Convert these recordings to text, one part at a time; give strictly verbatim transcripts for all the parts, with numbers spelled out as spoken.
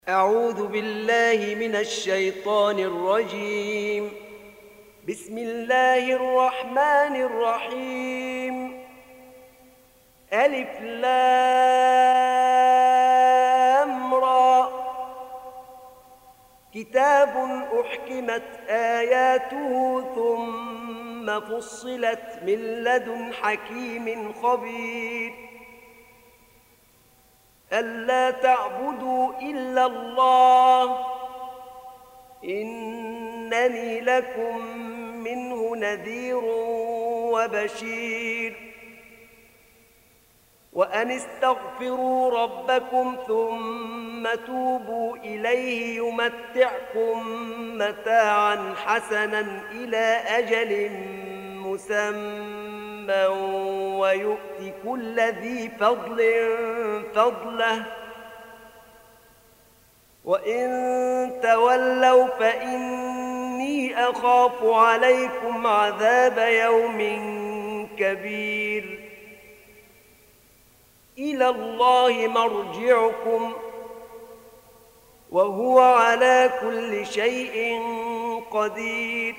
أعوذ بالله من الشيطان الرجيم. بسم الله الرحمن الرحيم. ألف لام را. كتاب أحكمت آياته ثم فصلت من لدن حكيم خبير. ألا تعبدوا إلا الله إنني لكم منه نذير وبشير. وأن استغفروا ربكم ثم توبوا إليه يمتعكم متاعا حسنا إلى أجل مسمى ويؤت كل ذي فضل فضله. وإن تولوا فإني أخاف عليكم عذاب يوم كبير. إلى الله مرجعكم وهو على كل شيء قدير.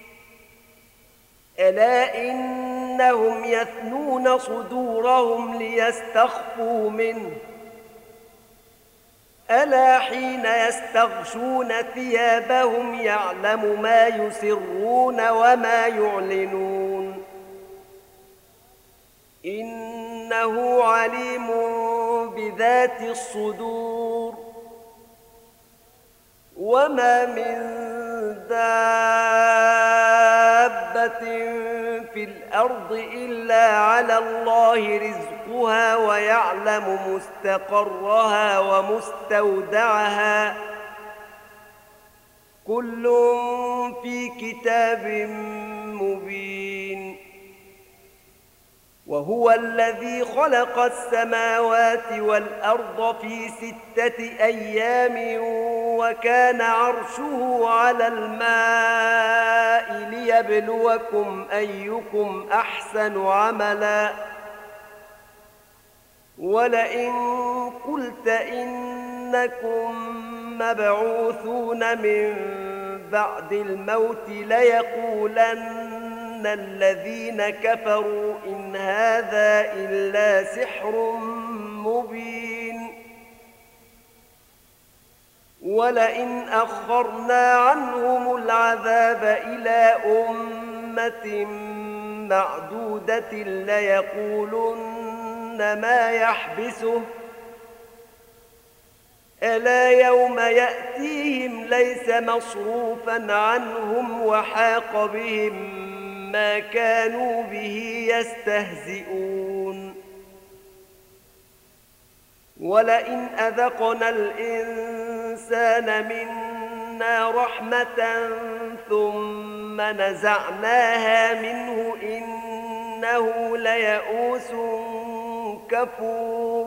ألا إنهم يثنون صدورهم ليستخفوا منه. ألا حين يستغشون ثيابهم يعلم ما يسرون وما يعلنون. إنه عليم بذات الصدور. وما من دابة في الأرض إلا على الله رزقها ويعلم مستقرها ومستودعها كل في كتاب مبين. وهو الذي خلق السماوات والأرض في ستة أيام وكان عرشه على الماء ليبلوكم أيكم أحسن عملا. ولئن قلت إنكم مبعوثون من بعد الموت ليقولن الذين كفروا إن هذا إلا سحر مبين. ولئن أخرنا عنهم العذاب إلى أمة معدودة ليقولن ما يحبسه. ألا يوم يأتيهم ليس مصروفا عنهم وحاق بهم ما كانوا به يستهزئون. ولئن أذقنا الإنسان منا رحمة ثم نزعناها منه إنه ليئوس كفور.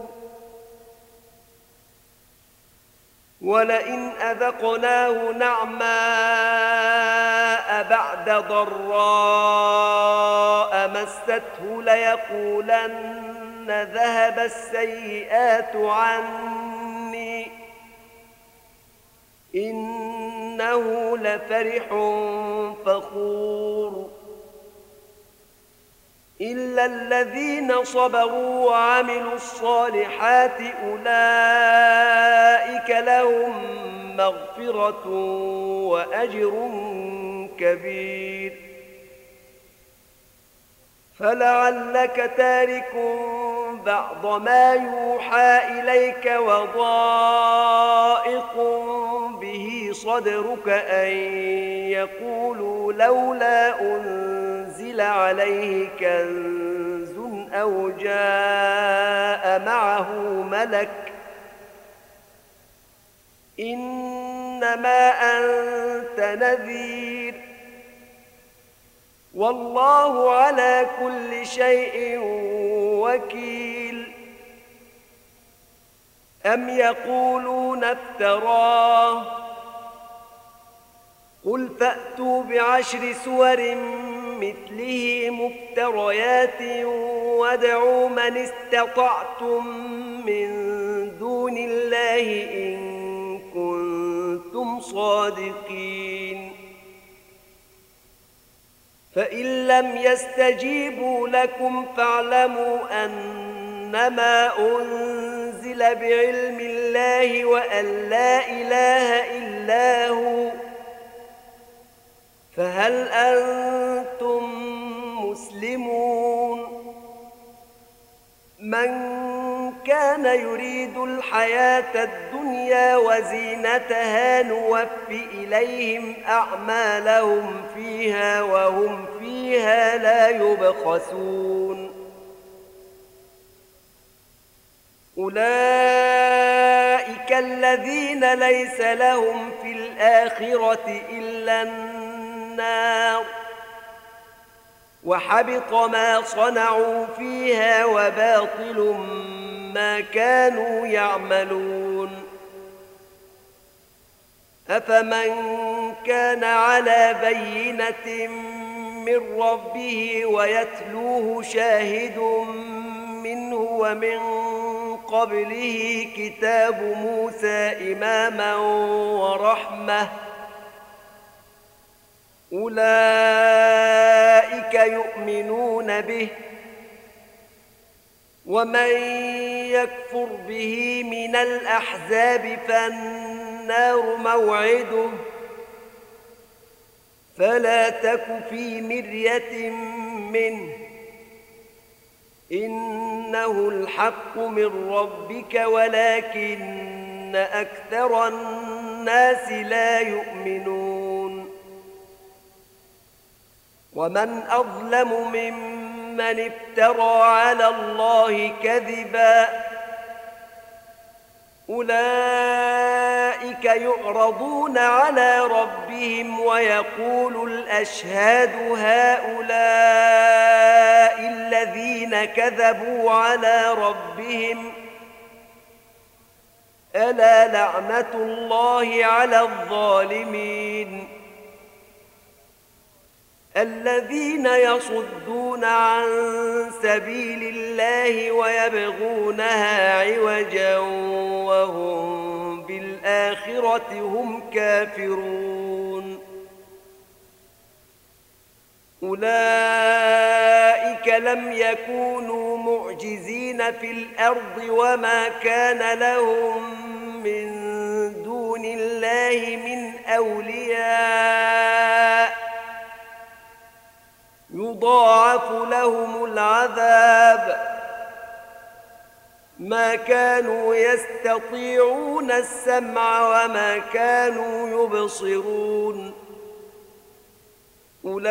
ولئن أذقناه نعماء بعد ضراء مسته ليقولن ذهب السيئات عني إنه لفرح فخور. إلا الذين صبروا وعملوا الصالحات أولئك لهم مغفرة وأجر كبير. فلعلك تارك بعض ما يوحى إليك وضائق به صدرك أن يقولوا لولا أنزل عليه كنز أو جاء معه ملك إنما أنت نذير والله على كل شيء وكيل. أم يقولون افتراه قل فأتوا بعشر سور مثله مفتريات وادعوا من استطعتم من دون الله إن صادقين. فإن لم يستجيبوا لكم فاعلموا أنما أنزل بعلم الله وأن لا إله إلا هو، فهل أنتم مسلمون؟ من كان يريد الحياة الدنيا وزينتها نوف إليهم أعمالهم فيها وهم فيها لا يبخسون. أولئك الذين ليس لهم في الآخرة إلا النار، وحبط ما صنعوا فيها وباطل ما كانوا يعملون. أفمن كان على بينة من ربه ويتلوه شاهد منه ومن قبله كتاب موسى إماما ورحمة، أولئك يؤمنون به، ومن يكفر به من الأحزاب فالنار موعده، فلا تك في مرية منه، إنه الحق من ربك ولكن أكثر الناس لا يؤمنون. ومن أظلم ممن افترى على الله كذبا، أولئك يعرضون على ربهم ويقول الأشهاد هؤلاء الذين كذبوا على ربهم، ألا لعنة الله على الظالمين. الذين يصدون عن سبيل الله ويبغونها عوجا وهم بالآخرة هم كافرون، أولئك لم يكونوا معجزين في الأرض وما كان لهم من دون الله من أولياء، يضاعف لهم العذاب، ما كانوا يستطيعون السمع وما كانوا يبصرون. أولئك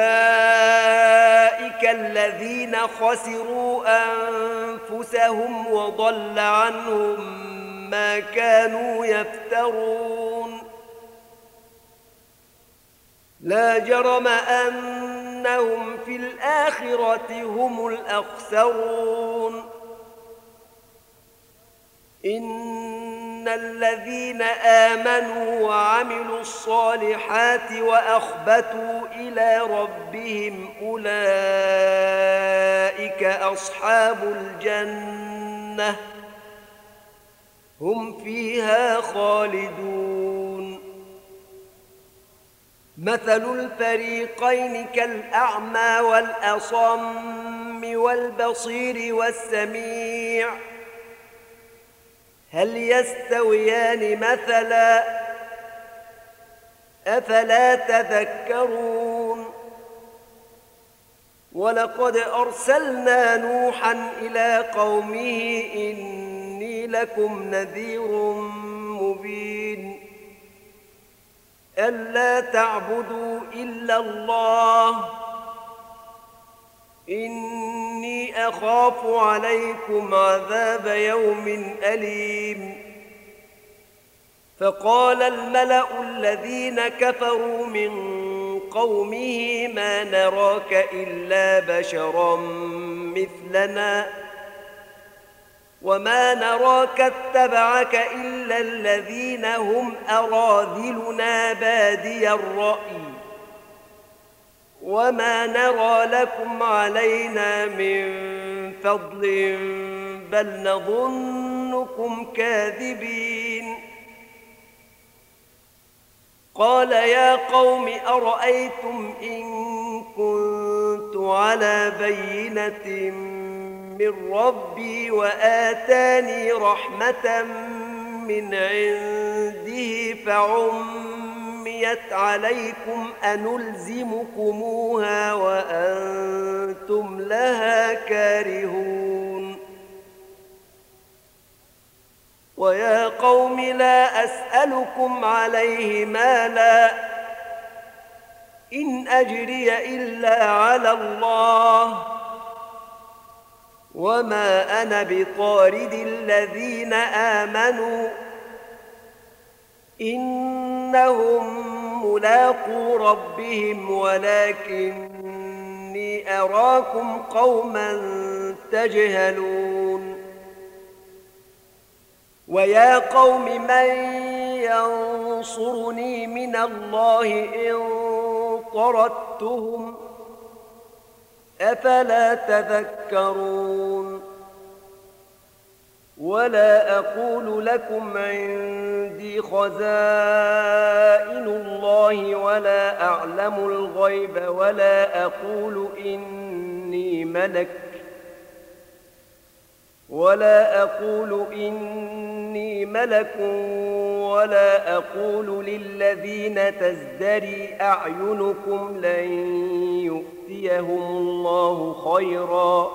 الذين خسروا أنفسهم وضل عنهم ما كانوا يفترون. لا جرم أنهم في الآخرة هم الأخسرون. إن الذين آمنوا وعملوا الصالحات وأخبتوا إلى ربهم أولئك أصحاب الجنة، هم فيها خالدون. مثل الفريقين كالأعمى والأصم والبصير والسميع، هل يستويان مثلا؟ أفلا تذكرون؟ ولقد أرسلنا نوحا إلى قومه إني لكم نذير مبين، ألا تعبدوا إلا الله، إني أخاف عليكم عذاب يوم أليم. فقال الملأ الذين كفروا من قومه ما نراك إلا بشرا مثلنا وما نراك اتبعك إلا الذين هم أراذلنا بادي الرأي وما نرى لكم علينا من فضل بل نظنكم كاذبين. قال يا قوم أرأيتم إن كنت على بينة من ربي وآتاني رحمة من عنده فعميت عليكم أنلزمكموها وأنتم لها كارهون ويا قوم لا أسألكم عليه مالا إن أجري إلا على الله وما أنا بطارد الذين آمنوا إنهم ملاقو ربهم ولكني أراكم قوما تجهلون ويا قوم من ينصرني من الله إن طردتهم أفلا تذكرون ولا أقول لكم عندي خزائن الله ولا أعلم الغيب ولا أقول إني ملك ولا أقول إني ملك ولا أقول للذين تزدري أعينكم لن يؤتيهم الله خيرا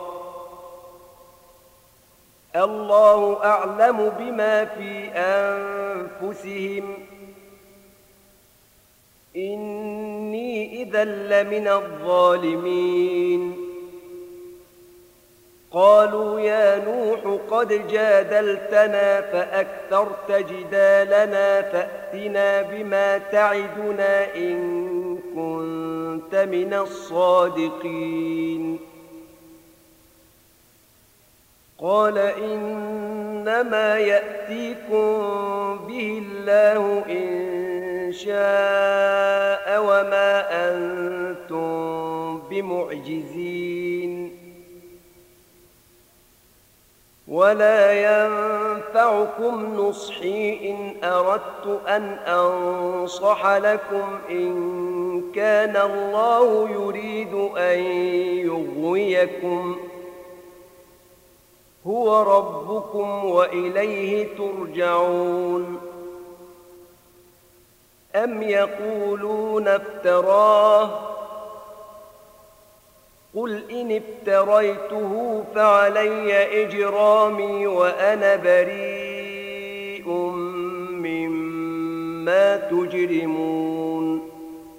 الله أعلم بما في أنفسهم إني إذا لمن الظالمين قالوا يا نوح قد جادلتنا فأكثرت جدالنا فأتنا بما تعدنا إن كنت من الصادقين قال إنما يأتيكم به الله إن شاء وما أنتم بمعجزين ولا ينفعكم نصحي إن أردت أن أنصح لكم إن كان الله يريد أن يغويكم هو ربكم وإليه ترجعون أم يقولون افتراه قل إن افتريته فعلي إجرامي وأنا بريء مما تجرمون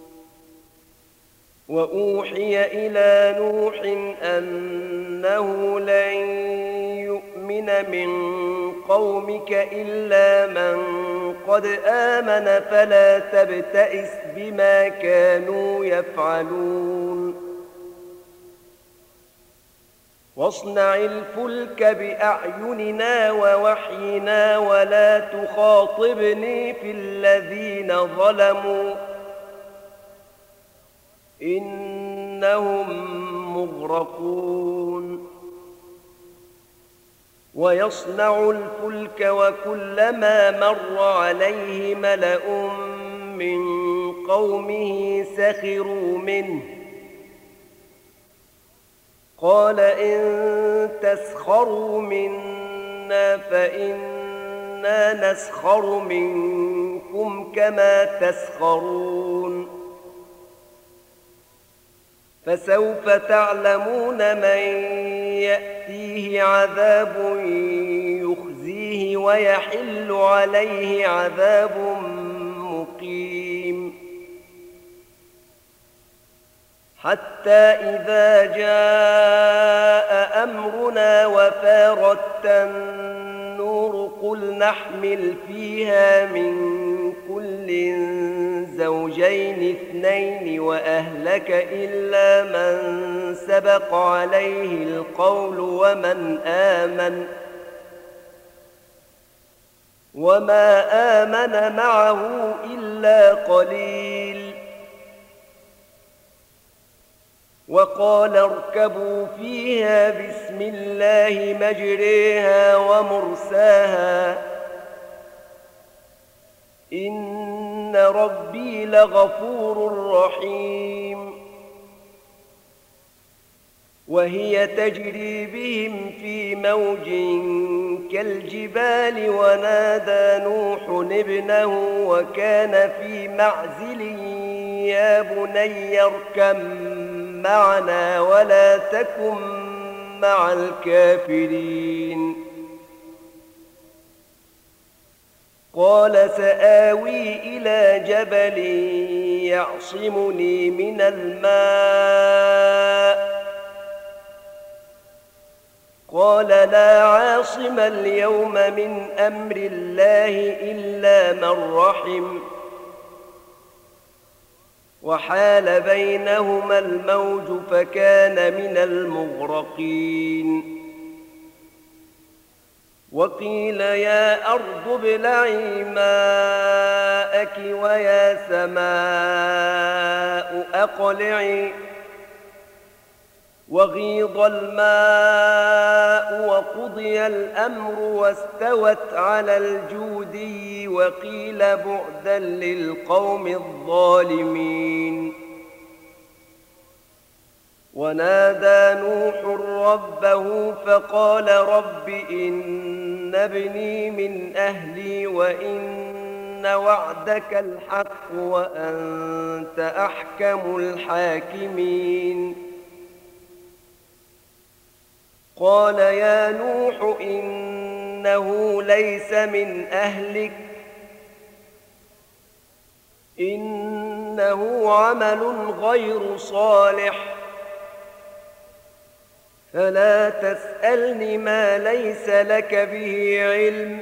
وأوحي إلى نوح أنه لن يؤمن من قومك إلا من قد آمن فلا تبتئس بما كانوا يفعلون واصنع الفلك بأعيننا ووحينا ولا تخاطبني في الذين ظلموا إنهم مغرقون ويصنع الفلك وكلما مر عليه ملأ من قومه سخروا منه قال إن تسخروا منا فإنا نسخر منكم كما تسخرون فسوف تعلمون من يأتيه عذاب يخزيه ويحل عليه عذاب مقيم حتى إذا جاء أمرنا وفارت النور قل نحمل فيها من كل زوجين اثنين وأهلك إلا من سبق عليه القول ومن آمن وما آمن معه إلا قليل وقال اركبوا فيها بسم الله مجريها ومرساها إن إن ربي لغفور رحيم. وهي تجري بهم في موج كالجبال ونادى نوح ابنه وكان في معزل يا بني اركب معنا ولا تكن مع الكافرين. قال سآوي إلى جبل يعصمني من الماء قال لا عاصم اليوم من أمر الله إلا من رحم وحال بينهما الموج فكان من المغرقين. وقيل يا أرض ابلعي ماءك ويا سماء أقلعي وغيض الماء وقضي الأمر واستوت على الجودي وقيل بعدا للقوم الظالمين. ونادى نوح ربه فقال رب إن ابني من أهلي وإن وعدك الحق وأنت أحكم الحاكمين. قال يا نوح إنه ليس من أهلك إنه عمل غير صالح فلا تسألني ما ليس لك به علم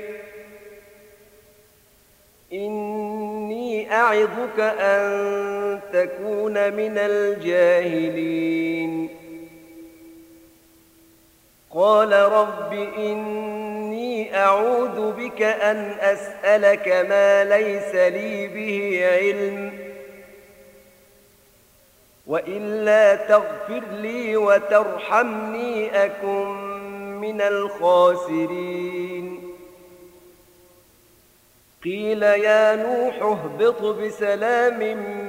إني أعظك أن تكون من الجاهلين. قال رب إني أعوذ بك أن أسألك ما ليس لي به علم وإلا تغفر لي وترحمني أكن من الخاسرين. قيل يا نوح اهبط بسلام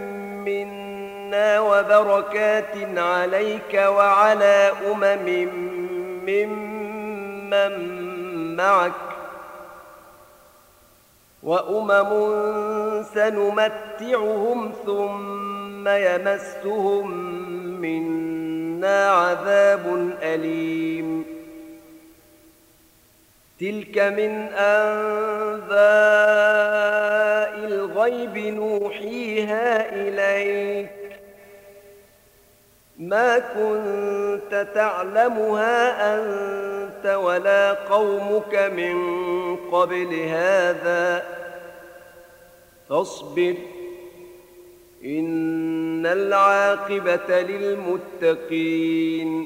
منا وبركات عليك وعلى أمم ممن معك وأمم سنمتعهم ثم يمسهم منا عذاب أليم. تلك من أنباء الغيب نوحيها إليك ما كنت تعلمها أنت ولا قومك من قبل هذا فاصبر إن العاقبة للمتقين.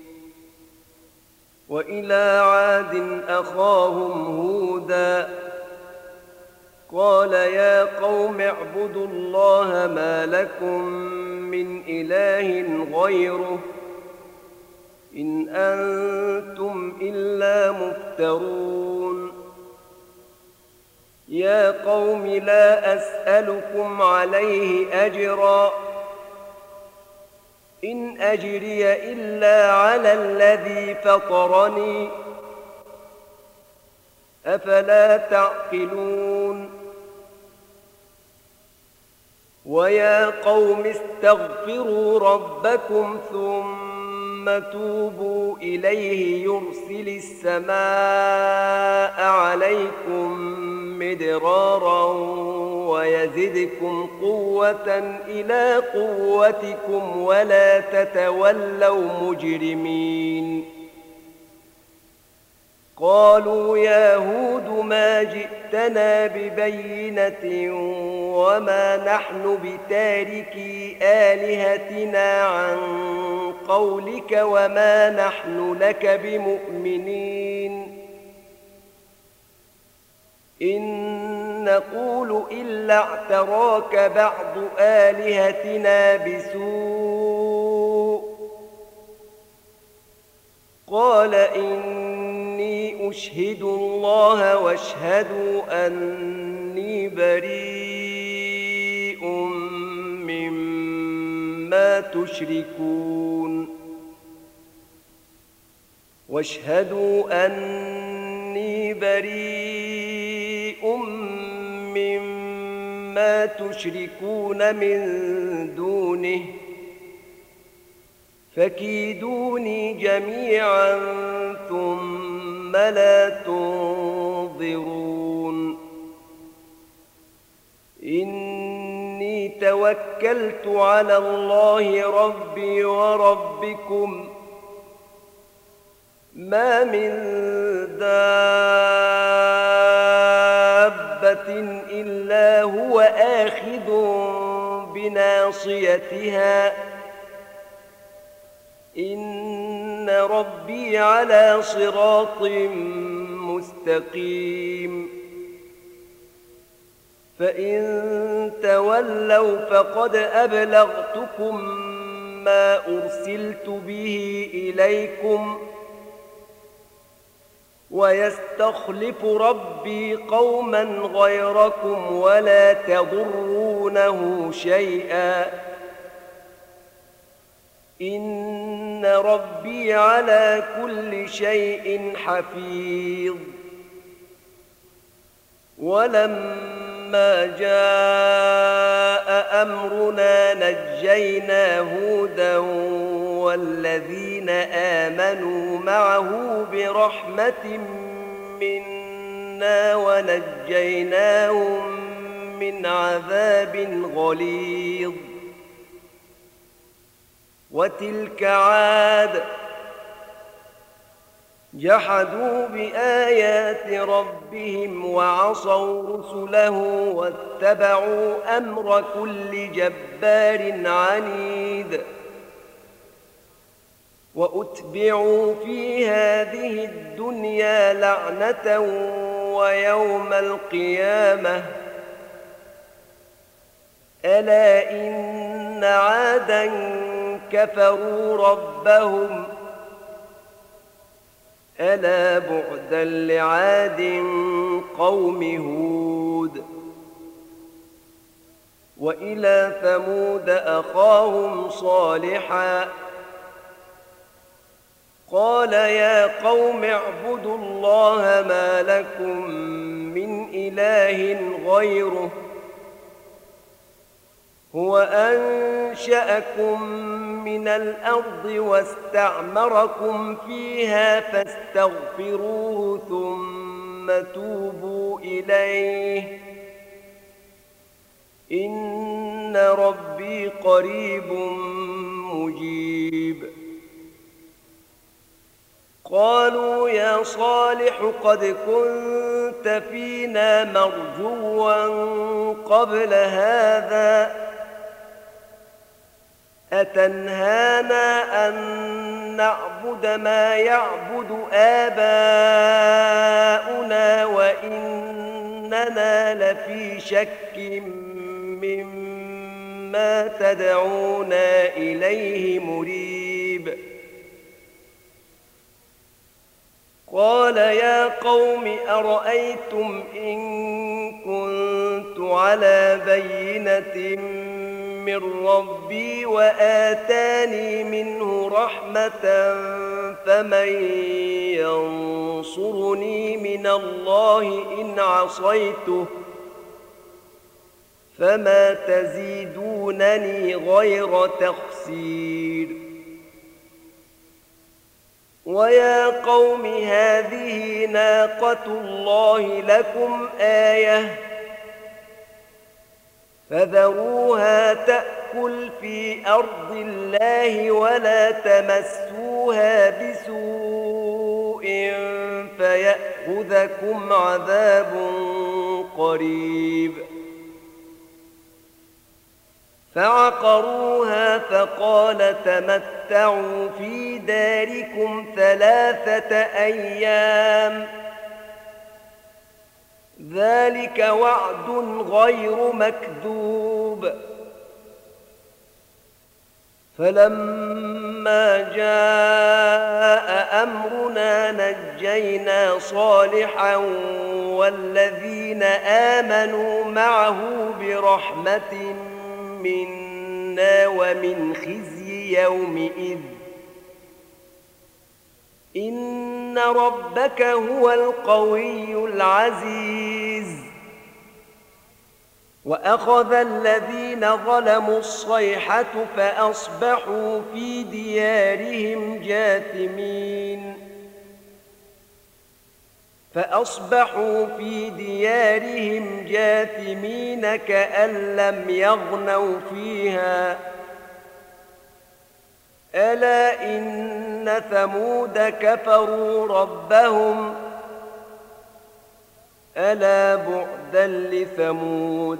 وإلى عاد أخاهم هودا قال يا قوم اعبدوا الله ما لكم من إله غيره إن أنتم إلا مفترون. يا قوم لا أسألكم عليه أجرا إن أجري إلا على الذي فطرني أفلا تعقلون. ويا قوم استغفروا ربكم ثم توبوا إليه يرسل السماء عليكم مدرارا ويزدكم قوة إلى قوتكم ولا تتولوا مجرمين. قالوا يا هود ما جئتنا ببينة وما نحن بتاركي آلهتنا عن قولك وما نحن لك بمؤمنين إن نقول إلا اعتراك بعض آلهتنا بسوء قال إني أشهد الله واشهدوا أني بريء مما تشركون واشهدوا أني بريء مما تشركون من دونه فكيدوني جميعا ثم لا تنظرون إني توكلت على الله ربي وربكم ما من دابة إلا هو آخذ بناصيتها إن ربي على صراط مستقيم فإن تولوا فقد أبلغتكم ما أرسلت به إليكم ويستخلف ربي قوما غيركم ولا تضرونه شيئا إن ربي على كل شيء حفيظ ولما جاء أمرنا نجينا هودا والذين آمنوا معه برحمة منا ونجيناهم من عذاب غليظ وتلك عاد جحدوا بآيات ربهم وعصوا رسله واتبعوا أمر كل جبار عنيد وأتبعوا في هذه الدنيا لعنة ويوم القيامة ألا إن عادا كفروا ربهم ألا بعدا لعاد قوم هود وإلى ثمود أخاهم صالحا قال يا قوم اعبدوا الله ما لكم من إله غيره هو أنشأكم من الأرض واستعمركم فيها فاستغفروه ثم توبوا إليه إن ربي قريب مجيب قالوا يا صالح قد كنت فينا مرجوا قبل هذا أتنهانا أن نعبد ما يعبد آباؤنا وإننا لفي شك مما تدعونا إليه مريب قال يا قوم أرأيتم إن كنت على بينة من ربي وآتاني منه رحمة فمن ينصرني من الله إن عصيته فما تزيدونني غير تخسير ويا قوم هذه ناقة الله لكم آية فذروها تأكل في أرض الله ولا تمسوها بسوء فيأخذكم عذاب قريب فعقروها فقال تمتعوا في داركم ثلاثة أيام ذلك وعد غير مكذوب فلما جاء أمرنا نجينا صالحا والذين آمنوا معه برحمة منا الدنيا ومن خزي يومئذ إن ربك هو القوي العزيز وأخذ الذين ظلموا الصيحة فأصبحوا في ديارهم جاثمين فأصبحوا في ديارهم جاثمين كأن لم يغنوا فيها ألا إن ثمود كفروا ربهم ألا بعدا لثمود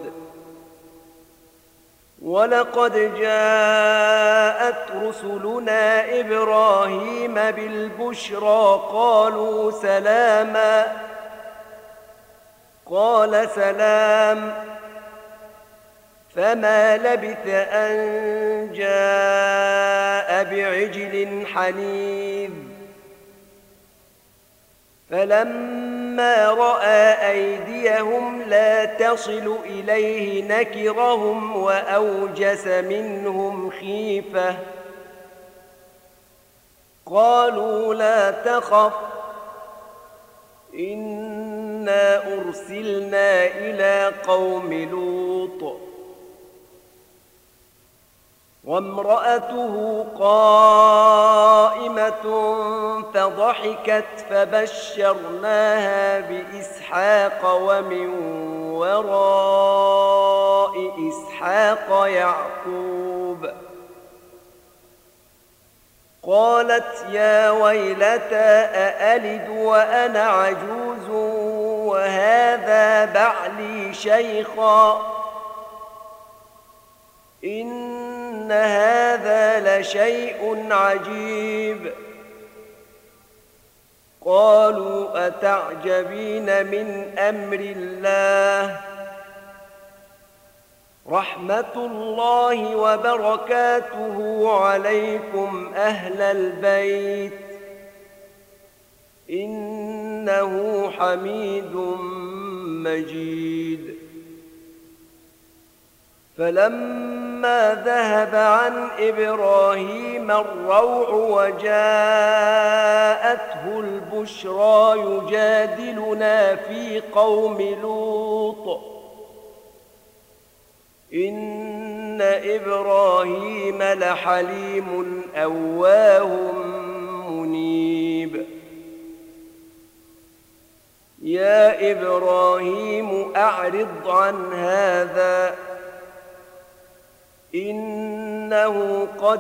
ولقد جاءت رسلنا إبراهيم بالبشرى قالوا سلاما قال سلام فما لبث أن جاء بعجل حنيذ فلما رأى أيديهم لا تصل إليه نكرهم وأوجس منهم خيفة قالوا لا تخف إنا أرسلنا إلى قوم لوط وامرأته قائمة فضحكت فبشرناها بإسحاق ومن وراء إسحاق يعقوب قالت يا ويلتى أألد وأنا عجوز وهذا بعلي شيخا إن هذا لشيء عجيب قالوا أتعجبين من أمر الله رحمة الله وبركاته عليكم أهل البيت إنه حميد مجيد فلما ذهب عن إبراهيم الروع وجاءته البشرى يجادلنا في قوم لوط إن إبراهيم لحليم أواه منيب يا إبراهيم أعرض عن هذا إنه قد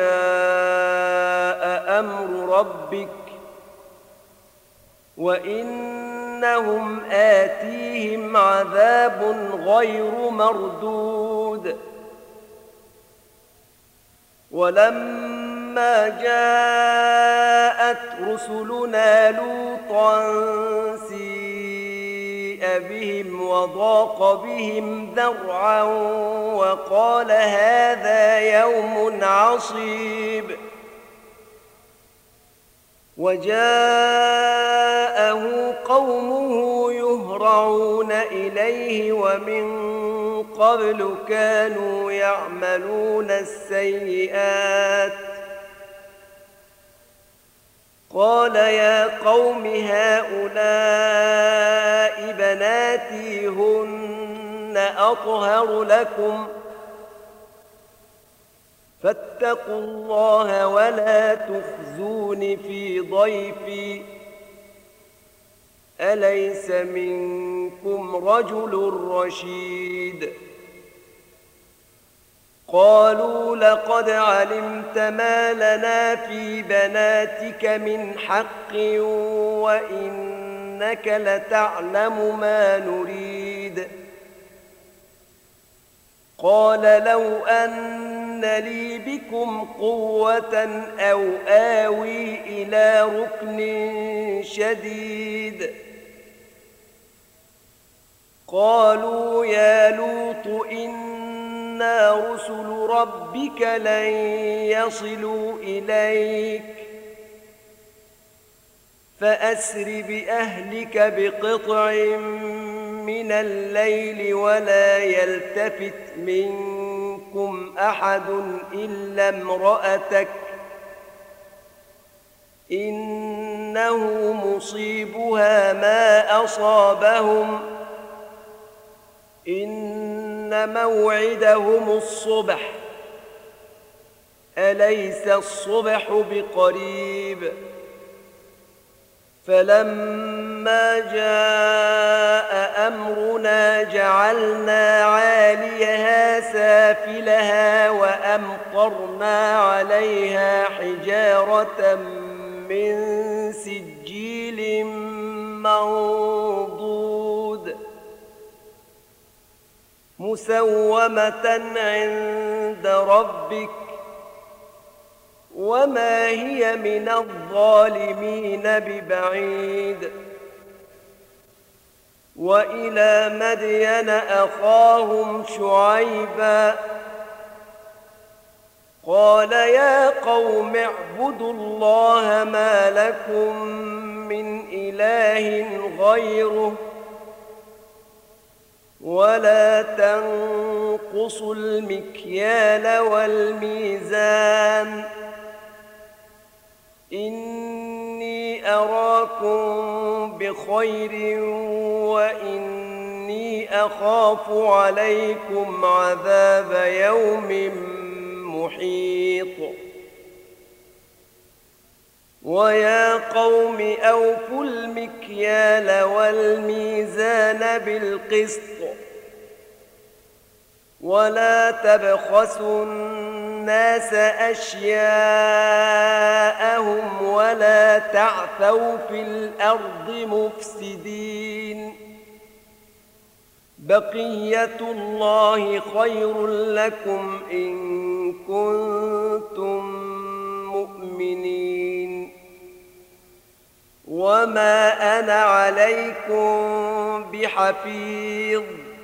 جاء أمر ربك وإنهم آتيهم عذاب غير مردود ولما جاءت رسلنا لوطا سيء بهم وضاق بهم ذرعا وقال هذا يوم عصيب وجاءه قومه يهرعون إليه ومن قبل كانوا يعملون السيئات قال يا قوم هؤلاء بناتي هن أطهر لكم فاتقوا الله ولا تخزون في ضيفي أليس منكم رجل رشيد قالوا لقد علمت ما لنا في بناتك من حق وإنك لتعلم ما نريد قال لو أن لي بكم قوة أو آوي إلى ركن شديد قالوا يا لوط إنا رسل ربك لن يصلوا إليك فأسر بأهلك بقطع من الليل ولا يلتفت منكم منكم أحد إلا امرأتك إنه مصيبها ما أصابهم إن موعدهم الصبح أليس الصبح بقريب فلما جاء أمرنا جعلنا عاليها سافلها وأمطرنا عليها حجارة من سجيل منضود مسومة عند ربك وما هي من الظالمين ببعيد وإلى مدين أخاهم شعيبا قال يا قوم اعبدوا الله ما لكم من إله غيره ولا تنقصوا المكيال والميزان إني أراكم بخير وإني أخاف عليكم عذاب يوم محيط ويا قوم أوفوا المكيال والميزان بالقسط ولا تبخسوا الناس أشياءهم ولا تعثوا في الأرض مفسدين بقية الله خير لكم إن كنتم مؤمنين وما أنا عليكم بحفيظ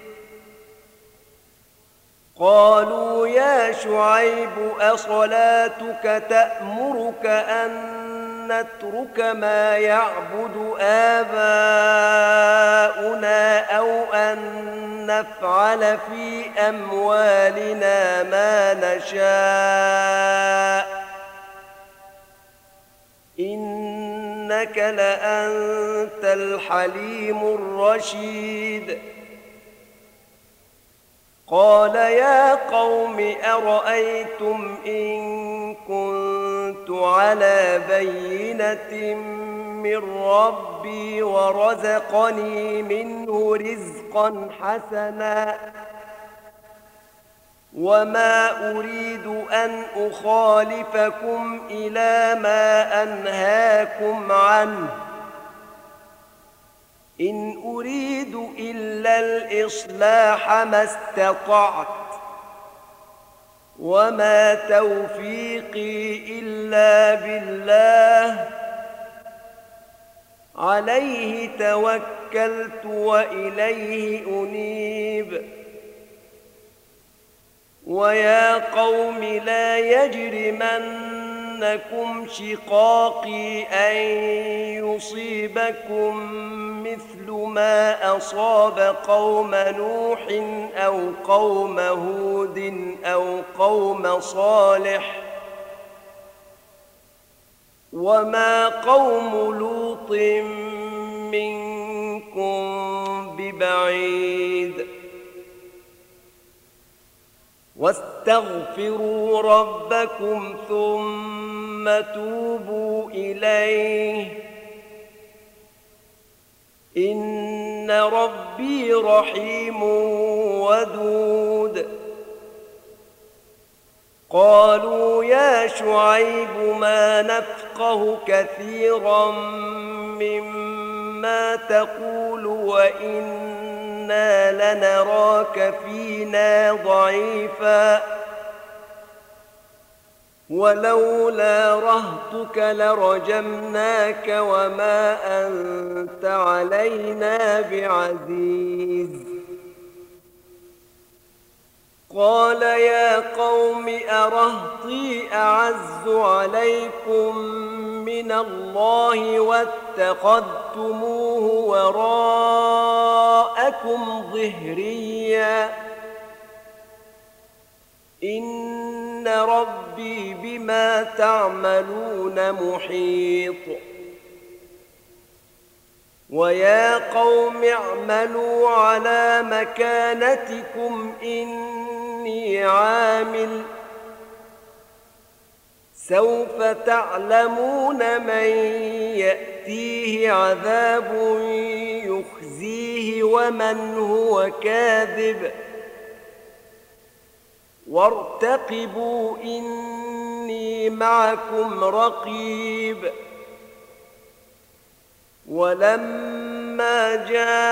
قالوا يا شعيب أصلاتك تأمرك أن نترك ما يعبد آباؤنا أو أن نفعل في أموالنا ما نشاء إنك لأنت الحليم الرشيد قال يا قوم أرأيتم إن كنت على بينة من ربي ورزقني منه رزقا حسنا وما أريد أن أخالفكم إلى ما أنهاكم عنه إن أريد إلا الإصلاح ما استطعت وما توفيقي إلا بالله عليه توكلت وإليه أنيب ويا قوم لا يجرمنكم شقاقي أن يصيبكم مثل ما أصاب قوم نوح أو قوم هود أو قوم صالح وما قوم لوط منكم ببعيد واستغفروا ربكم ثم توبوا إليه إن ربي رحيم ودود قالوا يا شعيب ما نفقه كثيرا مما تقول وإنا لنراك فينا ضعيفا ولولا رهطك لرجمناك وما أنت علينا بعزيز قال يا قوم أرهطي أعز عليكم من الله واتخذتموه وراءكم ظهريا إن ربي بما تعملون محيط ويا قوم اعملوا على مكانتكم إني عامل سوف تعلمون من يأتيه عذاب يخزيه ومن هو كاذب وارتقبوا إني معكم رقيب ولما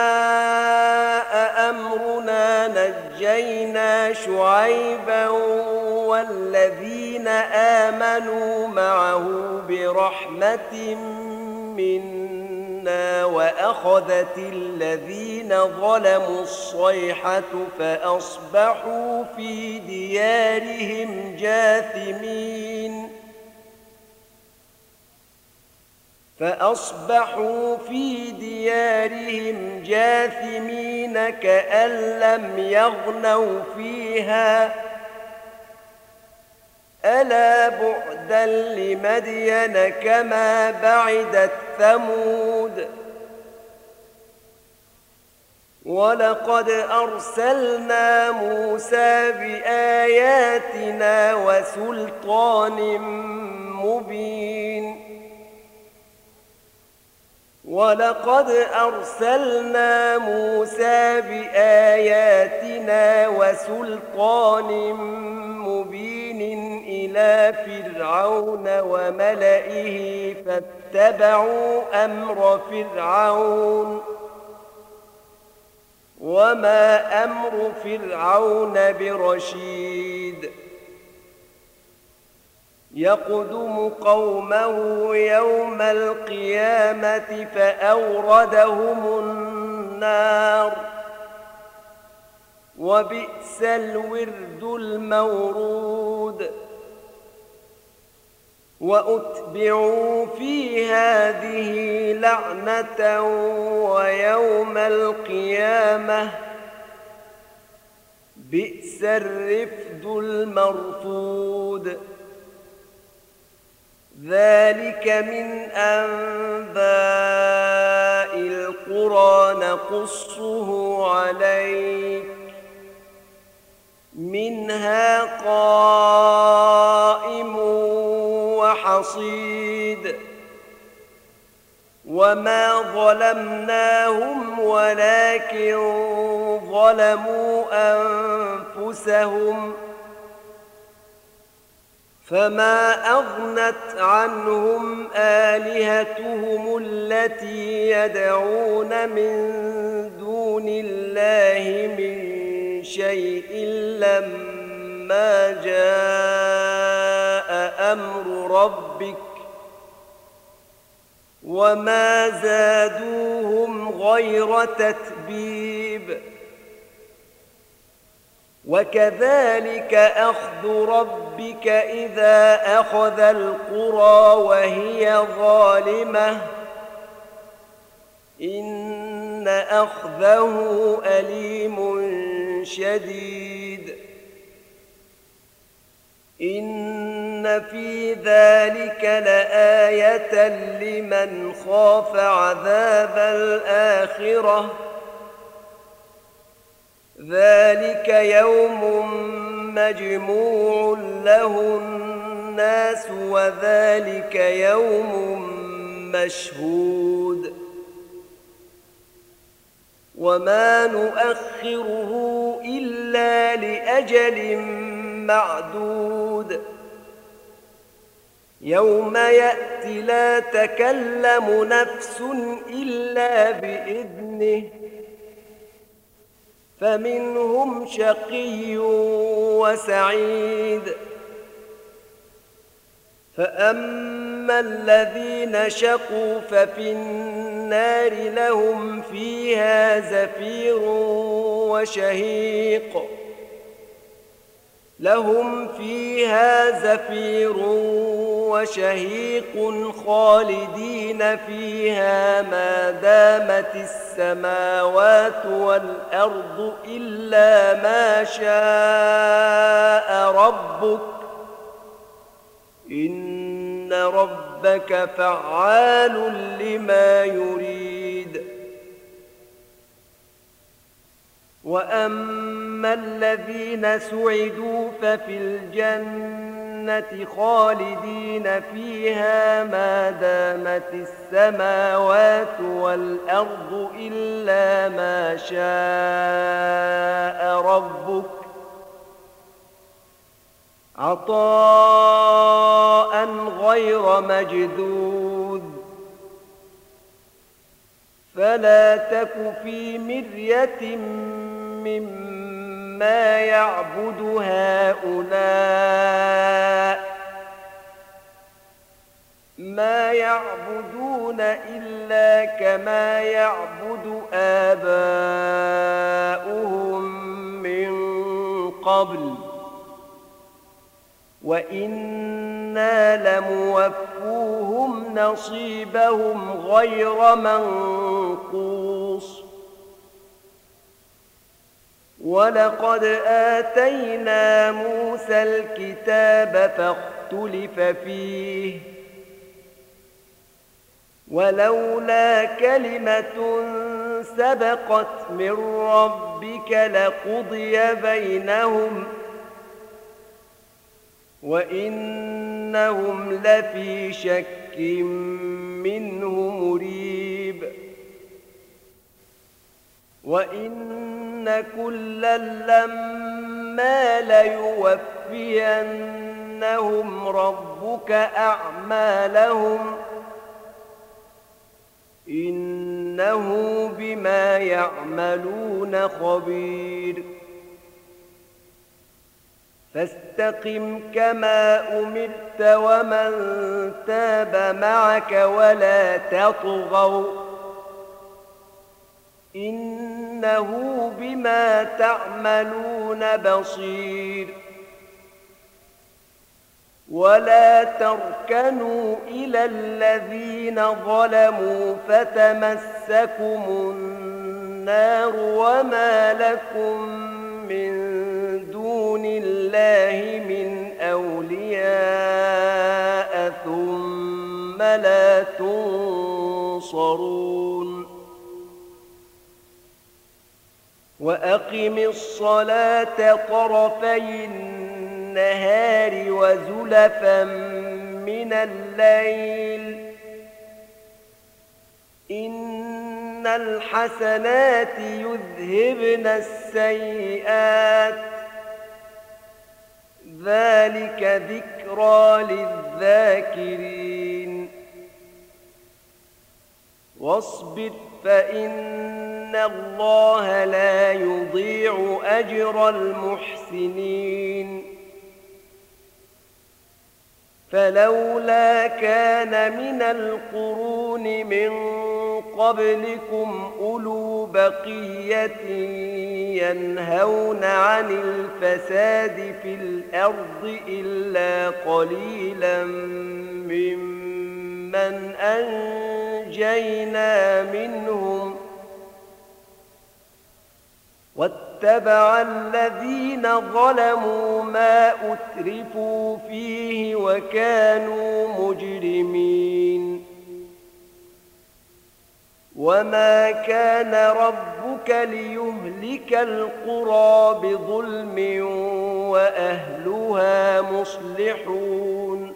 جاء أمرنا نجينا شعيبا والذين آمنوا معه برحمة منا وأخذت الذين ظلموا الصيحة فأصبحوا في ديارهم جاثمين فأصبحوا في ديارهم جاثمين كأن لم يغنوا فيها ألا بعدا لمدين كما بعدت ثمود ولقد أرسلنا موسى بآياتنا وسلطان مبين ولقد أرسلنا موسى بآياتنا وسلطان مبين إلى فرعون وملئه فاتبعوا أمر فرعون وما أمر فرعون برشيد يقدم قومه يوم القيامة فأوردهم النار وبئس الورد المورود وأتبعوا في هذه لعنة ويوم القيامة بئس الرفد المرفود ذلك من أنباء القرى نقصه عليك منها قائم وحصيد وما ظلمناهم ولكن ظلموا أنفسهم فما أغنت عنهم آلهتهم التي يدعون من دون الله من شيء لما جاء أمر ربك وما زادوهم غير تتبيب وكذلك أخذ ربك إذا أخذ القرى وهي ظالمة إن أخذه أليم شديد إن في ذلك لآية لمن خاف عذاب الآخرة ذلك يوم مجموع له الناس وذلك يوم مشهود وما نؤخره إلا لأجل معدود يوم يأتي لا تكلم نفس إلا بإذنه فمنهم شقي وسعيد فأما الذين شقوا ففي النار لهم فيها زفير وشهيق لهم فيها زفير وشهيق خالدين فيها ما دامت السماوات والأرض إلا ما شاء ربك فعال لما يريد. وأما الذين سعدوا ففي الجنة خالدين فيها ما دامت السماوات والأرض إلا ما شاء ربك عطاء غير مجذوذ. فلا تك في مرية مما يعبد هؤلاء ما يعبدون إلا كما يعبد آباؤهم من قبل وإنا لموفوهم نصيبهم غير منقوص. ولقد آتينا موسى الكتاب فاختلف فيه ولولا كلمة سبقت من ربك لقضي بينهم وإنهم لفي شك منه مريب. وإن كلا لما ليوفينهم ربك أعمالهم إنه بما يعملون خبير. فاستقم كما أمرت ومن تاب معك ولا تطغوا إنه بما تعملون بصير. ولا تركنوا إلى الذين ظلموا فتمسكم النار وما لكم من دون الله من أولياء ثم لا تنصرون. وأقم الصلاة طرفي النهار وزلفا من الليل إن الحسنات يذهبن السيئات ذلك ذكرى للذاكرين. واصبر فإن الله لا يضيع أجر المحسنين. فلولا كان من القرون من قبلكم أولو بقية ينهون عن الفساد في الأرض إلا قليلا ممن أنجينا منهم واتبع الذين ظلموا ما أترفوا فيه وكانوا مجرمين. وما كان ربك ليهلك القرى بظلم وأهلها مصلحون.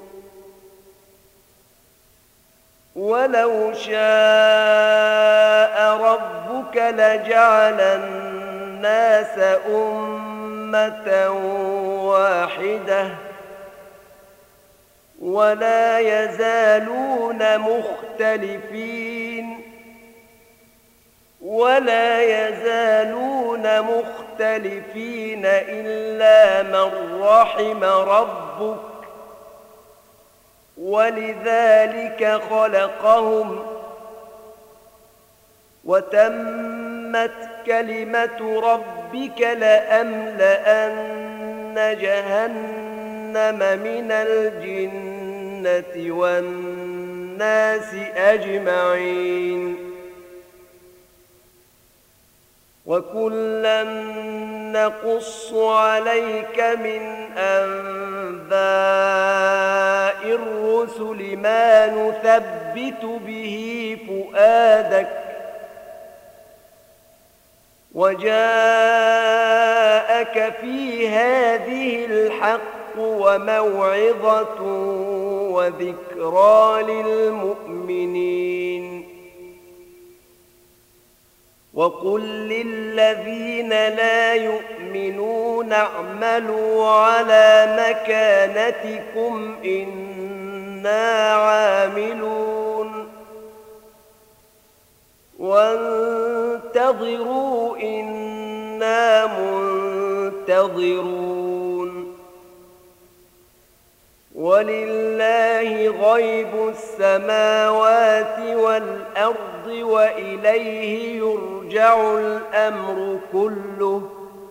ولو شاء ربك لجعل الناس أمة واحدة ولا يزالون مختلفين ولا يزالون مختلفين إلا من رحم ربك ولذلك خلقهم وتمت كلمة ربك لأملأن جهنم من الجنة والناس أجمعين. وكلا نقص عليك من أنباء الرسل ما نثبت به فؤادك وجاءك في هذه الحق وموعظة وذكرى للمؤمنين وقل للذين لا يؤمنون اعملوا على مكانتكم إنا عاملون وانتظروا إنا منتظرون ولله غيب السماوات والأرض وإليه يرجع الأمر كله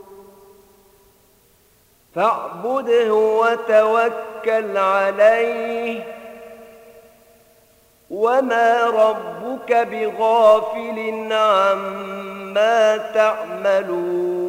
فاعبده وتوكل عليه وما ربك بغافل عما تعملون